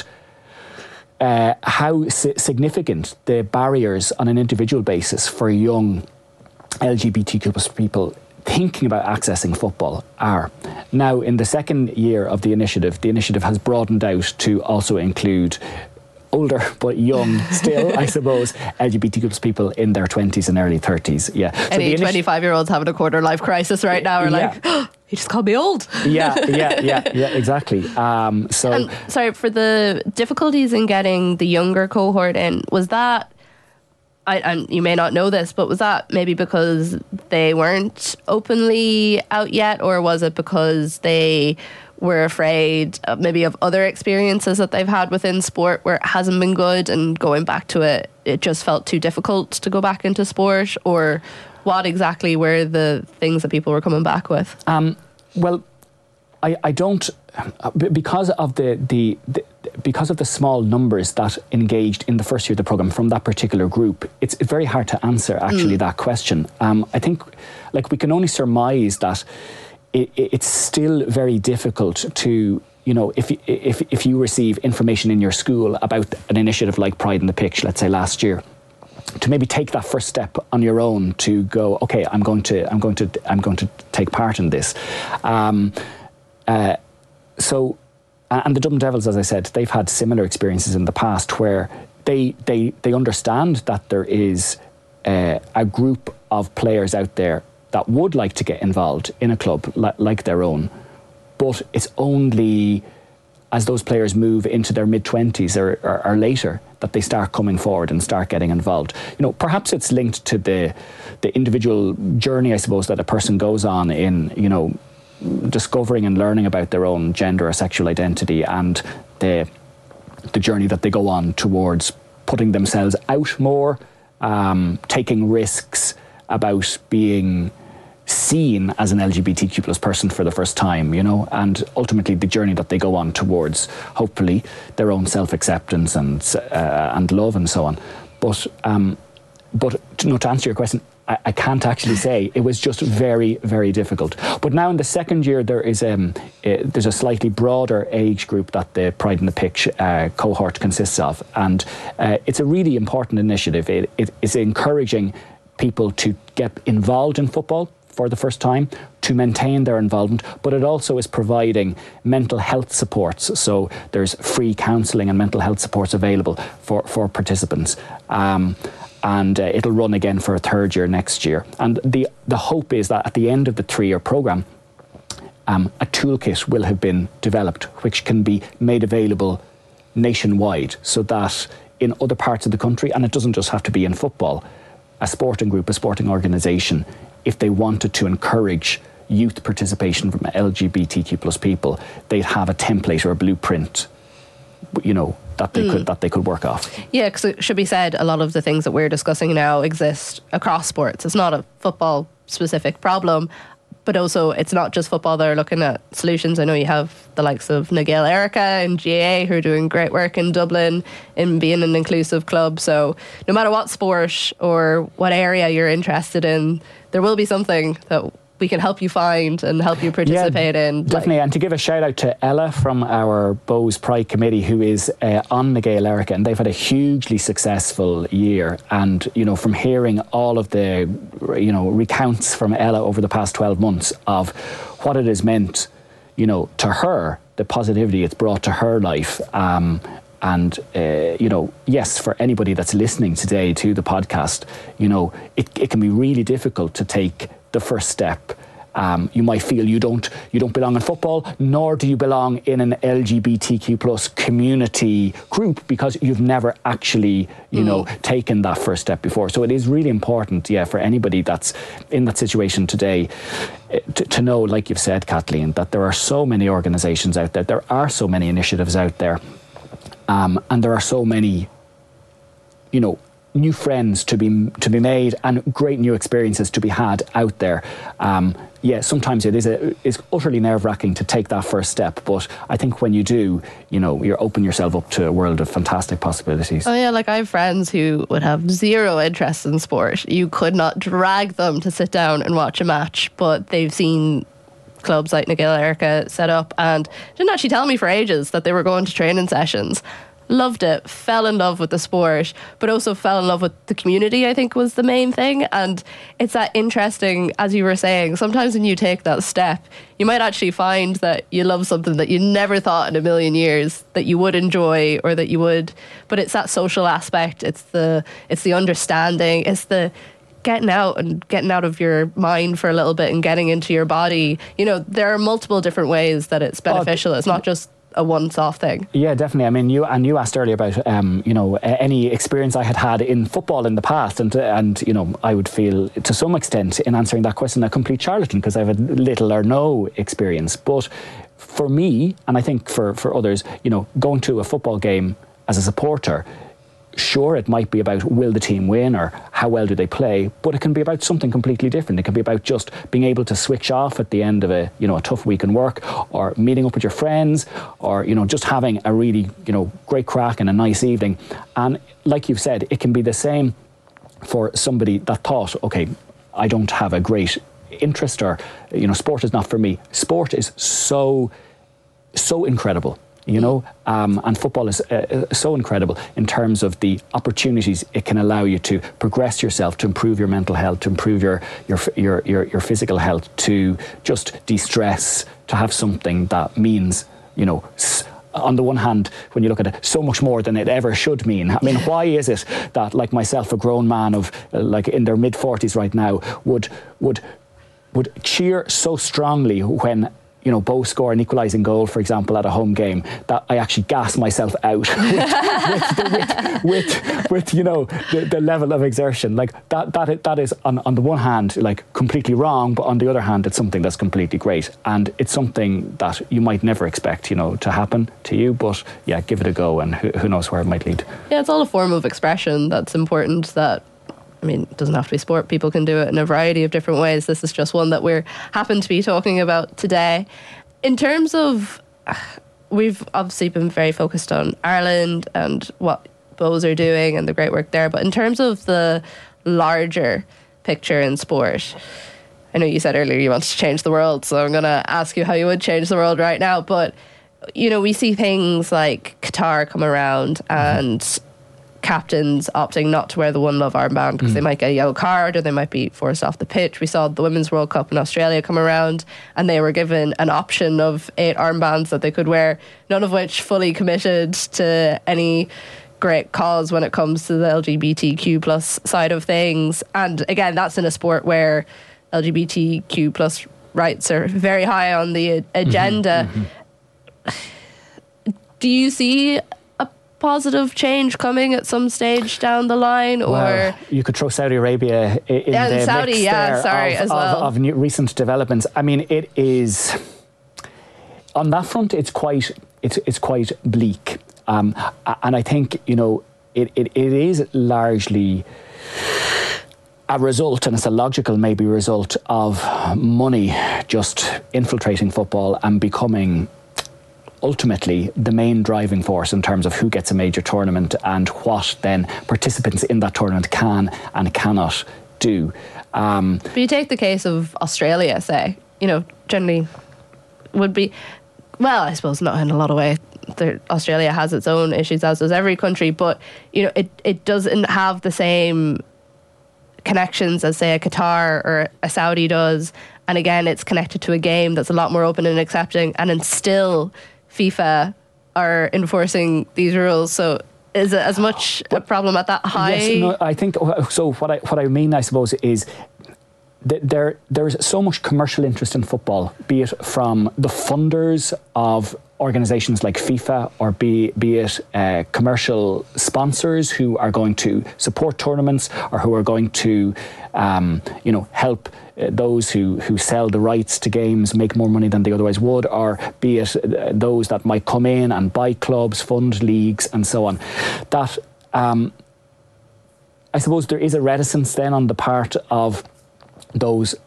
uh, how si- significant the barriers on an individual basis for young L G B T Q plus people thinking about accessing football are. Now, in the second year of the initiative, the initiative has broadened out to also include older but young still, I suppose, L G B T Q plus people in their twenties and early thirties. Yeah. Any so twenty-five-year-olds having a quarter-life crisis right now are yeah. like, oh, he just called me old. yeah, yeah, yeah, yeah, exactly. Um, so, and, sorry, for the difficulties in getting the younger cohort in, was that, I, and you may not know this, but was that maybe because they weren't openly out yet, or was it because they were afraid of maybe of other experiences that they've had within sport where it hasn't been good, and going back to it, it just felt too difficult to go back into sport? Or what exactly were the things that people were coming back with? Um, well, I, I don't, because of the, the, the because of the small numbers that engaged in the first year of the programme from that particular group, it's very hard to answer actually mm. that question. Um, I think, like, we can only surmise that it, it's still very difficult to, you know, if, if, if you receive information in your school about an initiative like Pride in the Pitch, let's say last year, to maybe take that first step on your own to go, okay, I'm going to, I'm going to, I'm going to take part in this. Um, uh, so. And the Dublin Devils, as I said, they've had similar experiences in the past where they they they understand that there is uh, a group of players out there that would like to get involved in a club li- like their own, but it's only as those players move into their mid-twenties or, or, or later that they start coming forward and start getting involved. You know, perhaps it's linked to the the individual journey, I suppose, that a person goes on in, you know, discovering and learning about their own gender or sexual identity, and the the journey that they go on towards putting themselves out more, um, taking risks about being seen as an L G B T Q plus person for the first time, you know, and ultimately the journey that they go on towards, hopefully, their own self-acceptance and uh, and love and so on. But um, but to, no, to answer your question, I, I can't actually say. It was just very, very difficult. But now in the second year, there is um, uh, there's a slightly broader age group that the Pride in the Pitch uh, cohort consists of, and uh, it's a really important initiative. It, it is encouraging people to get involved in football for the first time, to maintain their involvement, but it also is providing mental health supports. So there's free counselling and mental health supports available for, for participants. Um, and uh, it'll run again for a third year next year. And the, the hope is that at the end of the three-year programme, um, a toolkit will have been developed which can be made available nationwide, so that in other parts of the country, and it doesn't just have to be in football, a sporting group, a sporting organisation, if they wanted to encourage youth participation from L G B T Q plus people, they'd have a template or a blueprint, you know, that they mm. could that they could work off. Yeah, because it should be said, a lot of the things that we're discussing now exist across sports. It's not a football specific problem, but also it's not just football that are looking at solutions. I know you have the likes of Nigel Erica and G A A who are doing great work in Dublin in being an inclusive club. So no matter what sport or what area you're interested in, there will be something that we can help you find and help you participate yeah, in. Definitely, like, and to give a shout out to Ella from our Bows Pride Committee, who is uh, on Nigel Erica, and they've had a hugely successful year. And, you know, from hearing all of the, you know, recounts from Ella over the past twelve months of what it has meant, you know, to her, the positivity it's brought to her life. Um, And, uh, you know, yes, for anybody that's listening today to the podcast, you know, it, it can be really difficult to take the first step. Um, you might feel you don't you don't belong in football, nor do you belong in an L G B T Q plus community group, because you've never actually, you mm. know, taken that first step before. So it is really important, yeah, for anybody that's in that situation today to, to know, like you've said, Kathleen, that there are so many organisations out there, there are so many initiatives out there. Um, and there are so many, you know, new friends to be to be made and great new experiences to be had out there. Um, yeah, sometimes it is a, it's utterly nerve-wracking to take that first step. But I think when you do, you know, you're opening yourself up to a world of fantastic possibilities. Oh yeah, like I have friends who would have zero interest in sport. You could not drag them to sit down and watch a match, but they've seen clubs like Nagil Erica set up and didn't actually tell me for ages that they were going to training sessions. Loved it, fell in love with the sport, but also fell in love with the community, I think was the main thing. And it's that interesting, as you were saying, sometimes when you take that step, you might actually find that you love something that you never thought in a million years that you would enjoy or that you would, but it's that social aspect, it's the it's the understanding, it's the getting out and getting out of your mind for a little bit and getting into your body. You know, there are multiple different ways that it's beneficial. It's not just a once-off thing. Yeah, definitely. I mean, you and you asked earlier about um, you know, any experience I had had in football in the past, and and you know, I would feel to some extent in answering that question a complete charlatan because I've had little or no experience. But for me, and I think for for others, you know, going to a football game as a supporter, sure, it might be about will the team win or how well do they play, but it can be about something completely different. It can be about just being able to switch off at the end of a, you know, a tough week in work, or meeting up with your friends, or, you know, just having a really, you know, great crack and a nice evening. And like you've said, it can be the same for somebody that thought, okay, I don't have a great interest, or, you know, sport is not for me. Sport is so, so incredible. You know, um, and football is uh, so incredible in terms of the opportunities it can allow you to progress yourself, to improve your mental health, to improve your your your your, your physical health, to just de-stress, to have something that means, you know, on the one hand, when you look at it, so much more than it ever should mean. I mean, why is it that, like myself, a grown man of uh, like in their mid forties right now, would would would cheer so strongly when, you know, Bow score an equalising goal, for example, at a home game, that I actually gas myself out with, with, the, with, with, with, you know, the, the level of exertion. Like that, that, that is on, on the one hand, like completely wrong, but on the other hand, it's something that's completely great. And it's something that you might never expect, you know, to happen to you. But yeah, give it a go, and who, who knows where it might lead. Yeah, it's all a form of expression that's important. That, I mean, it doesn't have to be sport. People can do it in a variety of different ways. This is just one that we're happen to be talking about today. In terms of, we've obviously been very focused on Ireland and what Bows are doing and the great work there. But in terms of the larger picture in sport, I know you said earlier you wanted to change the world, so I'm going to ask you how you would change the world right now. But, you know, we see things like Qatar come around and mm-hmm. captains opting not to wear the One Love armband because mm. they might get a yellow card or they might be forced off the pitch. We saw the Women's World Cup in Australia come around and they were given an option of eight armbands that they could wear, none of which fully committed to any great cause when it comes to the L G B T Q plus side of things. And again, that's in a sport where L G B T Q plus rights are very high on the agenda. Mm-hmm, mm-hmm. Do you see positive change coming at some stage down the line, or well, you could throw Saudi Arabia in yeah, the Saudi, mix yeah, there sorry, of, as well. of, of new, recent developments. I mean, it is on that front. It's quite it's it's quite bleak, um, and I think, you know, it, it it is largely a result, and it's a logical maybe result of money just infiltrating football and becoming ultimately the main driving force in terms of who gets a major tournament and what then participants in that tournament can and cannot do. Um, but you take the case of Australia, say, you know, generally would be, well, I suppose not in a lot of ways. There, Australia has its own issues, as does every country, but, you know, it, it doesn't have the same connections as, say, a Qatar or a Saudi does. And again, it's connected to a game that's a lot more open and accepting, and then still FIFA are enforcing these rules. So is it as much a problem at that high? Yes, no, I think so. What I what I mean, I suppose, is that there there's so much commercial interest in football, be it from the funders of organisations like FIFA, or be be it uh, commercial sponsors who are going to support tournaments, or who are going to um, you know help uh, those who who sell the rights to games make more money than they otherwise would, or be it uh, those that might come in and buy clubs, fund leagues, and so on. That um, I suppose there is a reticence then on the part of those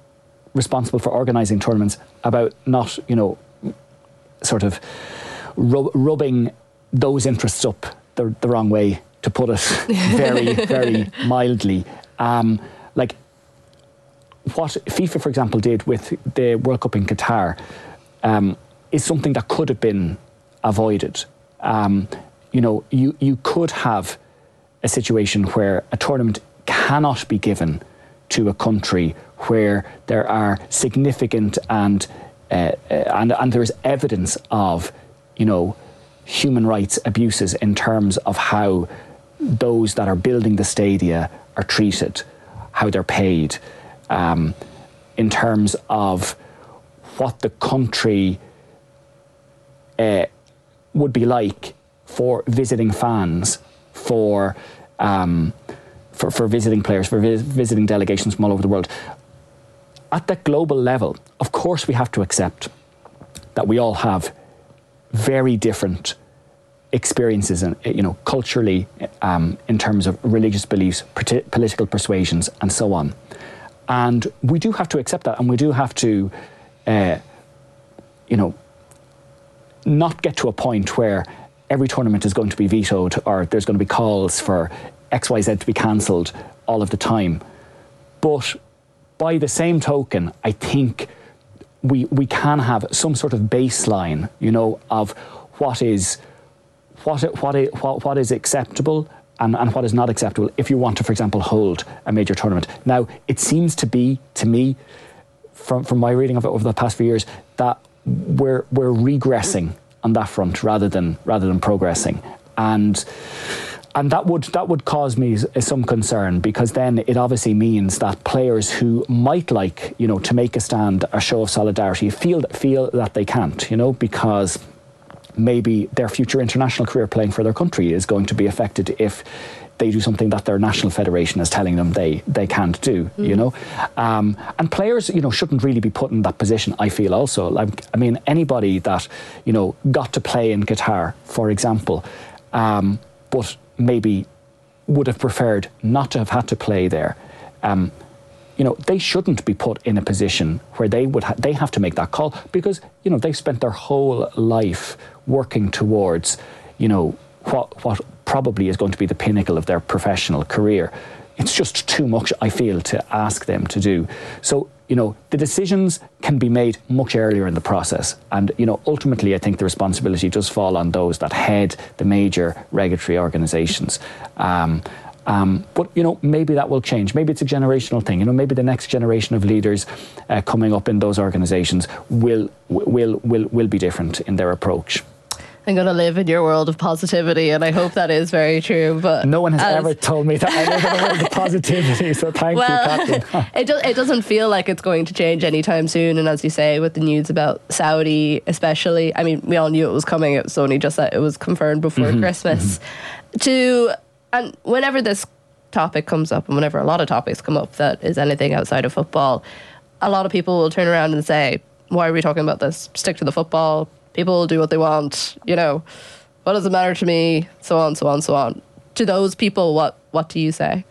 responsible for organising tournaments about not, you know, sort of rub- rubbing those interests up the, the wrong way, to put it very, very mildly. Um, like what FIFA, for example, did with the World Cup in Qatar um, is something that could have been avoided. Um, you know, you, you could have a situation where a tournament cannot be given to a country where there are significant and uh, and and there is evidence of, you know, human rights abuses in terms of how those that are building the stadia are treated, how they're paid, um, in terms of what the country uh, would be like for visiting fans, for um, for, for visiting players, for vis- visiting delegations from all over the world. At that global level, of course, we have to accept that we all have very different experiences, and you know, culturally, um, in terms of religious beliefs, politi- political persuasions, and so on. And we do have to accept that, and we do have to, uh, you know, not get to a point where every tournament is going to be vetoed, or there's going to be calls for X Y Z to be cancelled all of the time. But by the same token, I think we we can have some sort of baseline, you know, of what is what what is, what, what is acceptable and, and what is not acceptable if you want to, for example, hold a major tournament. Now, it seems to be, to me, from from my reading of it over the past few years, that we're we're regressing on that front rather than rather than progressing, and and that would that would cause me some concern, because then it obviously means that players who might like, you know, to make a stand, a show of solidarity, feel feel that they can't, you know, because maybe their future international career playing for their country is going to be affected if they do something that their national federation is telling them they they can't do, mm. you know. Um, and players, you know, shouldn't really be put in that position, I feel also. Like, I mean, anybody that, you know, got to play in Qatar, for example, um, but maybe would have preferred not to have had to play there, um, you know, they shouldn't be put in a position where they would ha- they have to make that call, because, you know, they've spent their whole life working towards, you know, what what probably is going to be the pinnacle of their professional career. It's just too much, I feel, to ask them to do. So, you know, the decisions can be made much earlier in the process. And, you know, ultimately, I think the responsibility does fall on those that head the major regulatory organisations. Um, um, but, you know, maybe that will change. Maybe it's a generational thing. You know, maybe the next generation of leaders uh, coming up in those organisations will, will, will, will be different in their approach. I'm going to live in your world of positivity, and I hope that is very true. But no one has as, ever told me that I live in a world of positivity, so thank well, you, Captain. it, do, it doesn't feel like it's going to change anytime soon, and as you say, with the news about Saudi especially, I mean, we all knew it was coming. It was only just that it was confirmed before mm-hmm, Christmas. Mm-hmm. To And whenever this topic comes up, and whenever a lot of topics come up that is anything outside of football, a lot of people will turn around and say, why are we talking about this? Stick to the football. People do what they want, you know, what does it matter to me? So on, so on, so on. To those people, what, what do you say?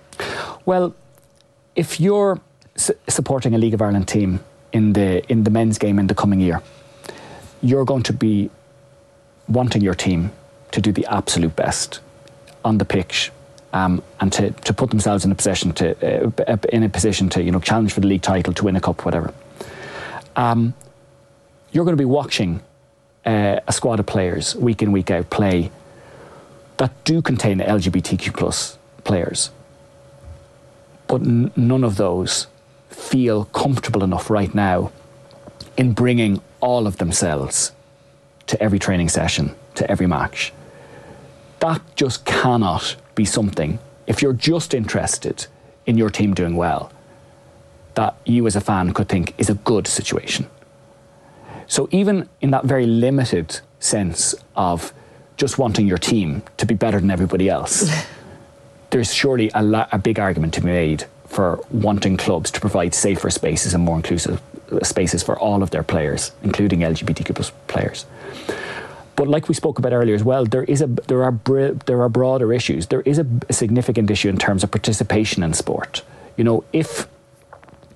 Well, if you're su- supporting a League of Ireland team in the in the men's game in the coming year, you're going to be wanting your team to do the absolute best on the pitch, um, and to, to put themselves in a position to uh, in a position to, you know, challenge for the league title, to win a cup, whatever. Um, you're going to be watching Uh, a squad of players week in, week out play that do contain L G B T Q plus players, but n- none of those feel comfortable enough right now in bringing all of themselves to every training session, to every match. That just cannot be something, if you're just interested in your team doing well, that you as a fan could think is a good situation. So even in that very limited sense of just wanting your team to be better than everybody else, there's surely a, la- a big argument to be made for wanting clubs to provide safer spaces and more inclusive spaces for all of their players, including L G B T Q plus players. But like we spoke about earlier as well, there is a there are br- there are broader issues. There is a, a significant issue in terms of participation in sport. You know, if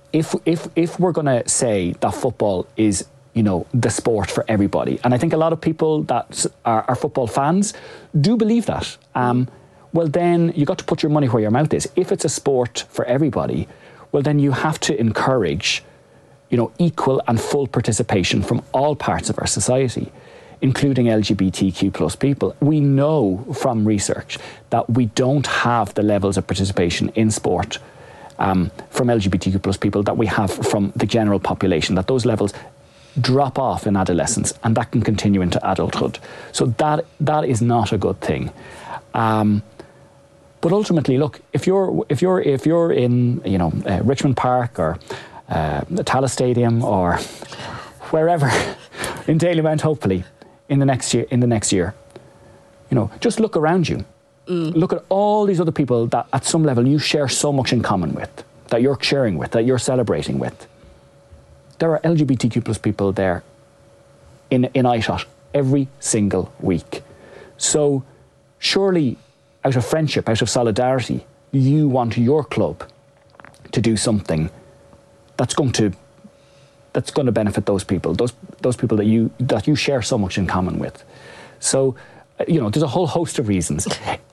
if if if we're going to say that football is, you know, the sport for everybody, and I think a lot of people that are, are football fans do believe that, um, well then you got to put your money where your mouth is. If it's a sport for everybody, well then you have to encourage, you know, equal and full participation from all parts of our society, including L G B T Q plus people. We know from research that we don't have the levels of participation in sport um, from L G B T Q plus people that we have from the general population, that those levels drop off in adolescence and that can continue into adulthood. So that that is not a good thing. Um, but ultimately, look, if you're if you're if you're in, you know, uh, Richmond Park or uh, the Tallaght Stadium or wherever in Dalymount, hopefully in the next year, in the next year, you know, just look around you. Mm. Look at all these other people that at some level you share so much in common with, that you're sharing with, that you're celebrating with. There are L G B T Q plus people there in, in EyeShot every single week. So surely out of friendship, out of solidarity, you want your club to do something that's going to that's going to benefit those people, those those people that you that you share so much in common with. So, you know, there's a whole host of reasons.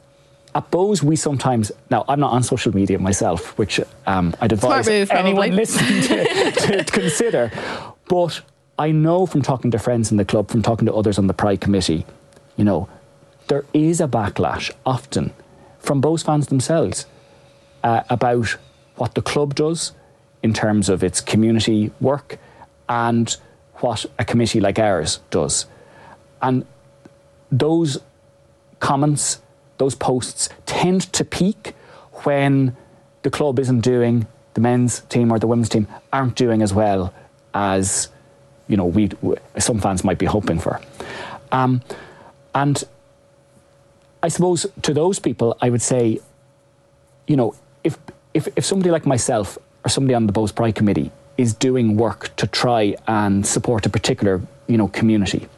At Bohs, we sometimes, now I'm not on social media myself, which um, I'd advise move, anyone listening to, to, to consider. But I know from talking to friends in the club, from talking to others on the Pride Committee, you know, there is a backlash often from Bohs fans themselves uh, about what the club does in terms of its community work and what a committee like ours does. And those comments, those posts tend to peak when the club isn't doing, the men's team or the women's team aren't doing as well as, you know, we some fans might be hoping for. Um, and I suppose to those people, I would say, you know, if if if somebody like myself or somebody on the Bohs Pride Committee is doing work to try and support a particular, you know, community,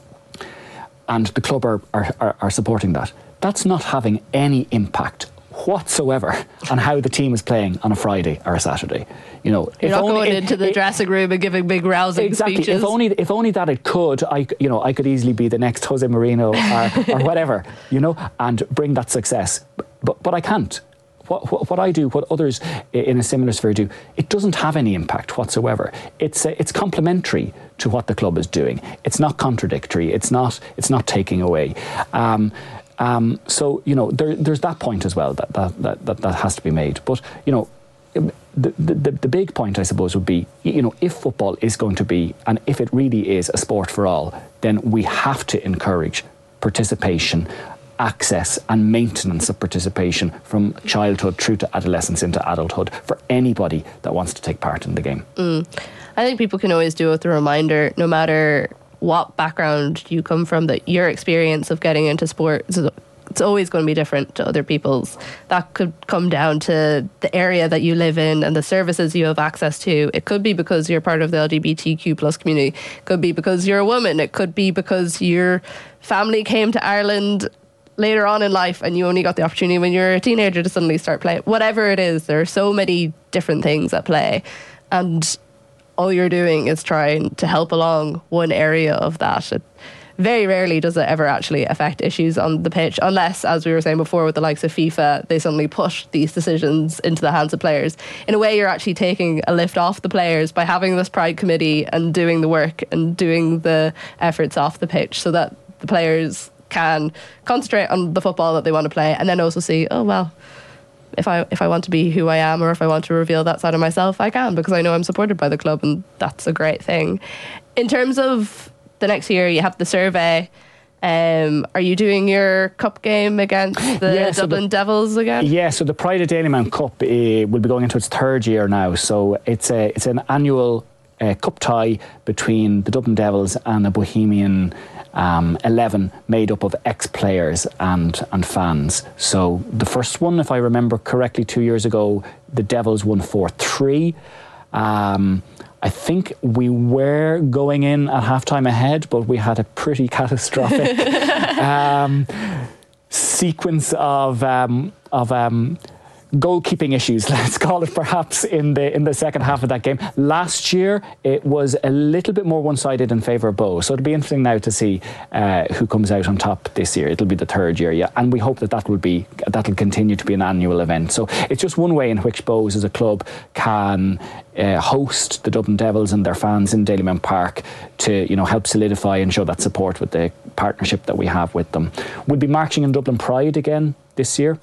and the club are, are, are supporting that, that's not having any impact whatsoever on how the team is playing on a Friday or a Saturday. You know, you're if not only, going if, into the if, dressing room and giving big rousing exactly, speeches. If only, if only that it could, I, you know, I could easily be the next Jose Mourinho or, or whatever, you know, and bring that success. But, but I can't. What, what, what I do, what others in a similar sphere do, it doesn't have any impact whatsoever. It's uh, it's complementary to what the club is doing. It's not contradictory. It's not it's not taking away. Um, um, so you know, there, there's that point as well that that, that that that has to be made. But you know, the, the the big point I suppose would be, you know, if football is going to be, and if it really is a sport for all, then we have to encourage participation, access and maintenance of participation from childhood through to adolescence into adulthood for anybody that wants to take part in the game. Mm. I think people can always do with a reminder, no matter what background you come from, that your experience of getting into sport, it's always going to be different to other people's. That could come down to the area that you live in and the services you have access to. It could be because you're part of the L G B T Q plus community. It could be because you're a woman. It could be because your family came to Ireland later on in life and you only got the opportunity when you're a teenager to suddenly start playing. Whatever it is, there are so many different things at play, and all you're doing is trying to help along one area of that. It very rarely does it ever actually affect issues on the pitch, unless, as we were saying before, with the likes of FIFA, they suddenly push these decisions into the hands of players. In a way, you're actually taking a lift off the players by having this Pride Committee and doing the work and doing the efforts off the pitch, so that the players can concentrate on the football that they want to play, and then also see, oh well, if I if I want to be who I am, or if I want to reveal that side of myself, I can, because I know I'm supported by the club, and that's a great thing. In terms of the next year, you have the survey. Um, are you doing your cup game against the yeah, so Dublin the, Devils again? Yeah, so the Pride of Dalymount Cup uh, will be going into its third year now. So it's a it's an annual uh, cup tie between the Dublin Devils and the Bohemian Um, eleven made up of ex-players and and fans. So the first one, if I remember correctly, two years ago, the Devils won four three. Um, I think we were going in at halftime ahead, but we had a pretty catastrophic um, sequence of um, of um, goalkeeping issues, let's call it, perhaps in the in the second half of that game. Last year it was a little bit more one-sided in favour of Bow, so it'll be interesting now to see uh, who comes out on top this year. It'll be the third year, yeah, and we hope that that will be that'll continue to be an annual event. So it's just one way in which Bows as a club can uh, host the Dublin Devils and their fans in Dalymount Park to, you know, help solidify and show that support with the partnership that we have with them. We'll be marching in Dublin Pride again this year.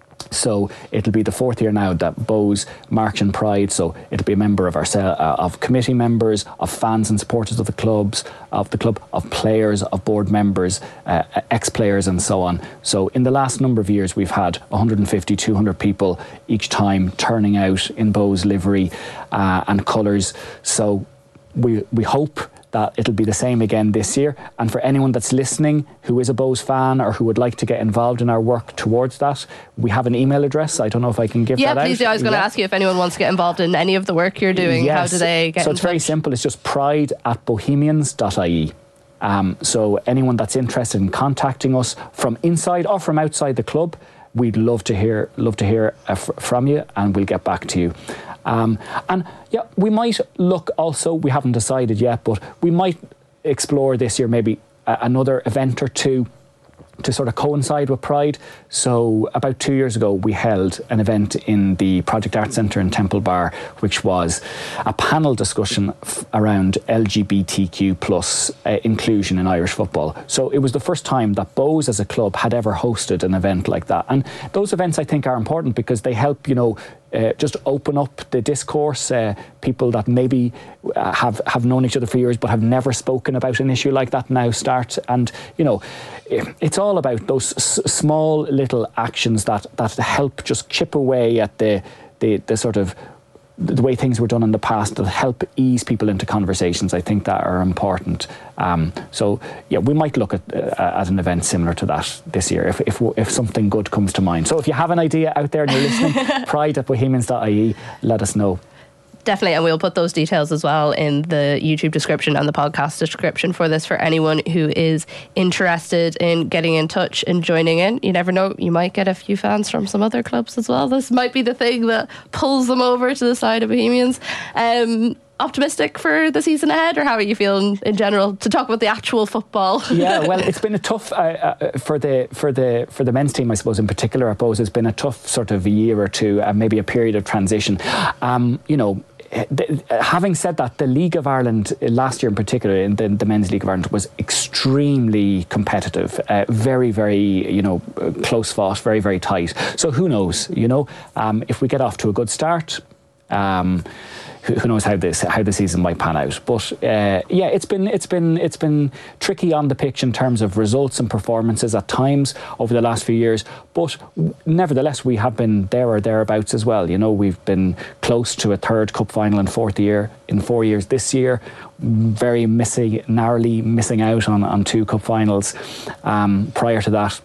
So it'll be the fourth year now that Bows march in Pride. So it'll be a member of our uh, of committee members, of fans and supporters of the clubs, of the club, of players, of board members, uh, ex-players, and so on. So in the last number of years, we've had one hundred fifty, two hundred people each time turning out in Bows livery uh, and colours. So we we hope that it'll be the same again this year. And for anyone that's listening who is a Bows fan or who would like to get involved in our work towards that, we have an email address. I don't know if I can give yeah, that out. Yeah, please do. I was going to yeah. ask you if anyone wants to get involved in any of the work you're doing. Yes. How do they get So it's in touch? very simple. It's just pride at bohemians dot I E. Um, so anyone that's interested in contacting us from inside or from outside the club, we'd love to hear love to hear uh, f- from you, and we'll get back to you. Um, and yeah, we might look also, we haven't decided yet, but we might explore this year maybe a- another event or two to sort of coincide with Pride. So about two years ago, we held an event in the Project Arts Centre in Temple Bar, which was a panel discussion f- around L G B T Q plus uh, inclusion in Irish football. So it was the first time that Bows as a club had ever hosted an event like that. And those events, I think, are important because they help, you know, Uh, just open up the discourse. Uh, people that maybe uh, have, have known each other for years but have never spoken about an issue like that now start. And, you know, it, it's all about those s- small little actions that, that help just chip away at the, the, the sort of the way things were done in the past, that help ease people into conversations, I think, that are important. Um, so, yeah, we might look at uh, at an event similar to that this year if, if if something good comes to mind. So if you have an idea out there and you're listening, pride at bohemians dot I E, let us know. Definitely, and we'll put those details as well in the YouTube description and the podcast description for this, for anyone who is interested in getting in touch and joining in. You never know, you might get a few fans from some other clubs as well. This might be the thing that pulls them over to the side of Bohemians. Um, optimistic for the season ahead, or how are you feeling in general, to talk about the actual football? Yeah, well, it's been a tough uh, uh, for the for the for the men's team, I suppose, in particular. I suppose it's been a tough sort of a year or two, and uh, maybe a period of transition. Um, you know. The, uh, having said that, the League of Ireland uh, last year in particular, in the, the Men's League of Ireland, was extremely competitive, uh, very, very, you know, uh, close fought, very, very tight. So who knows, you know, um, if we get off to a good start, um, who, who knows how this how the season might pan out. But uh, yeah, it's been it's been it's been tricky on the pitch in terms of results and performances at times over the last few years. But nevertheless, we have been there or thereabouts as well. You know, we've been close to a third cup final in fourth year in four years this year. Very missing, narrowly missing out on, on two cup finals um, prior to that.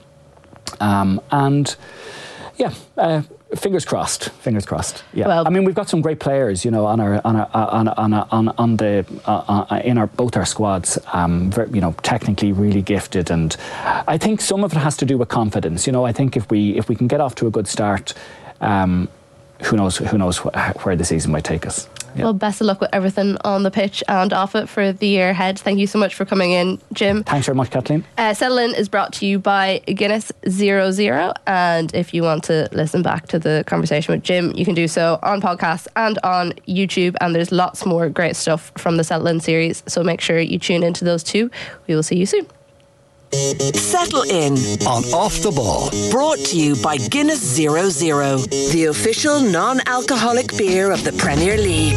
Um, and yeah, uh, fingers crossed. Fingers crossed. Yeah. Well, I mean, we've got some great players, you know, on our on our, on on on, on the uh, uh, in our both our squads. Um, very, you know, technically really gifted, and I think some of it has to do with confidence. You know, I think if we if we can get off to a good start, um, who knows who knows wh- where the season might take us. Yeah. Well, best of luck with everything on the pitch and off it for the year ahead. Thank you so much for coming in, Jim. Thanks very much, Kathleen. Uh, Settle In is brought to you by Guinness Zero Zero, and if you want to listen back to the conversation with Jim, you can do so on podcast and on YouTube, and there's lots more great stuff from the Settle In series, so make sure you tune into those too. We will see you soon. Settle In on Off the Ball, brought to you by Guinness Zero Zero, the official non-alcoholic beer of the Premier League.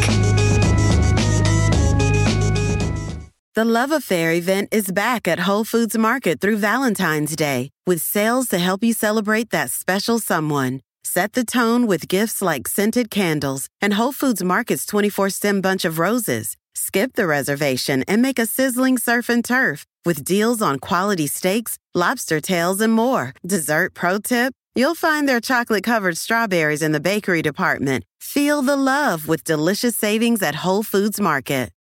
The Love Affair event is back at Whole Foods Market through Valentine's Day, with sales to help you celebrate that special someone. Set the tone with gifts like scented candles and Whole Foods Market's twenty-four stem bunch of roses. Skip the reservation and make a sizzling surf and turf with deals on quality steaks, lobster tails, and more. Dessert pro tip? You'll find their chocolate-covered strawberries in the bakery department. Feel the love with delicious savings at Whole Foods Market.